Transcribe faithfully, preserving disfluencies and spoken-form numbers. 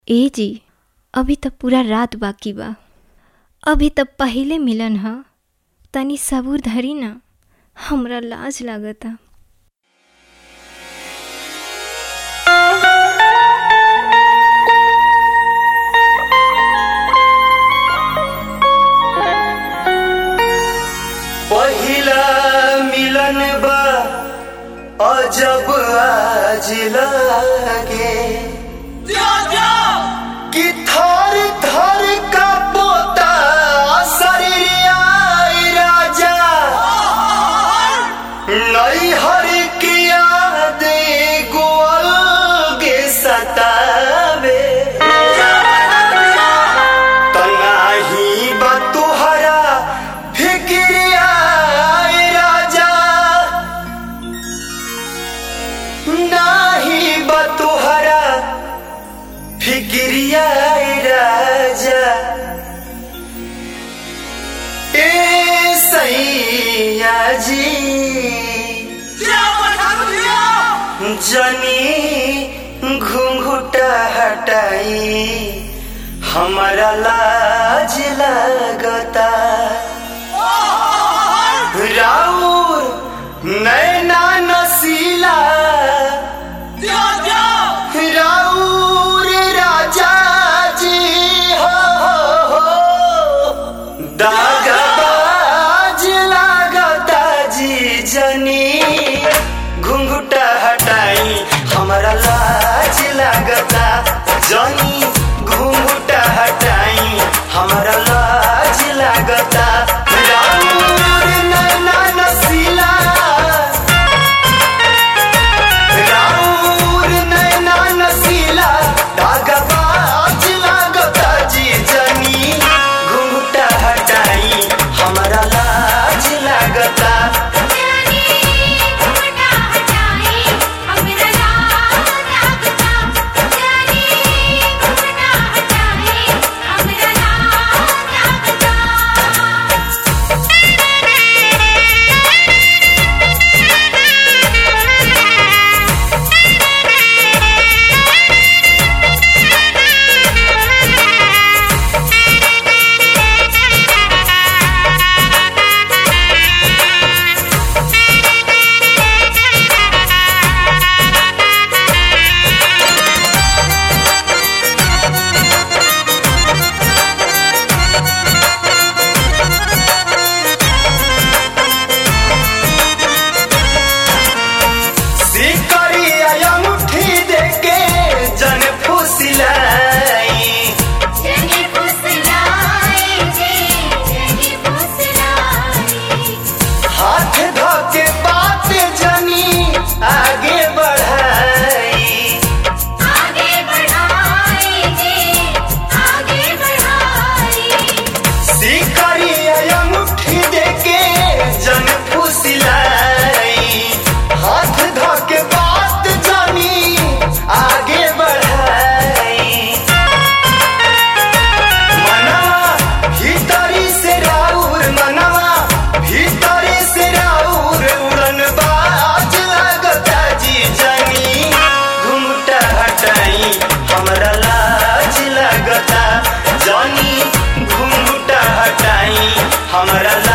ए जी, अभी त पूरा रात बाकी बा। अभी त पहिले मिलन ह, तनी सबूर धरी ना, हमरा लाज लागता। पहिला मिलन बा अजब आज लागे कि थर थर का पोता शरीरिया राजा नई हर की याद गोल के सतावे तनाही बा तुहरा फिक्रिया राजा नाही बा तुहरा फिक्रिया राजा ए सैया जी जनी घूंघूटा हटाई हमारा लाज लगता राउर नैना नसीला राउर राजा जी हो, हो, हो दागबाज लागता जी जनी घुंघुटा हटाई हमारा लाज लागता जनी घुंघुटा हटाई हमारा लाज लागता राउर नैना नसीला राउर नैना नसीला दागबाज लागता जी जनी घुंघुटा हटाई हमारा लाज लागता हमरा लाज लगता जनी घुंघुटा हटाई हमरा